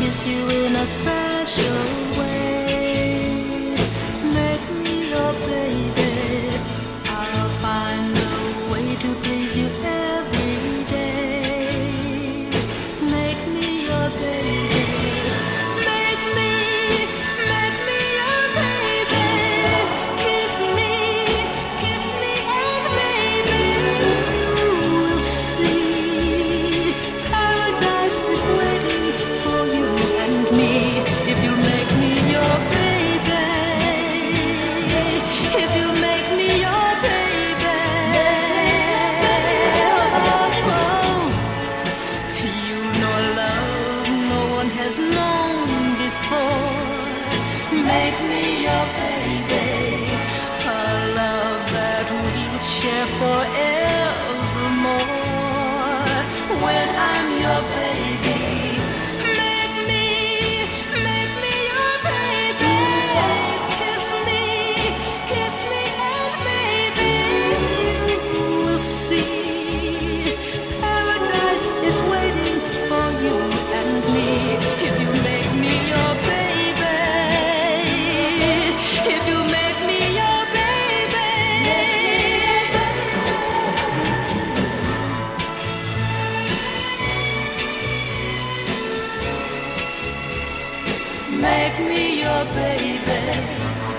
kiss you in a special way. Make me your baby. I'll find a way to please you every day. Make me your baby. Make me your baby. Kiss me and maybe you'll see paradise is waiting for you and me. If you make me your baby, if you make me your baby, oh, you know love no one has known before. Make me your baby, a love that we'll share forevermore. When I'm your baby, make me your baby. Kiss me and maybe you will see paradise is waiting for you and me. If you make me your baby, if you make me your baby. Make me your baby.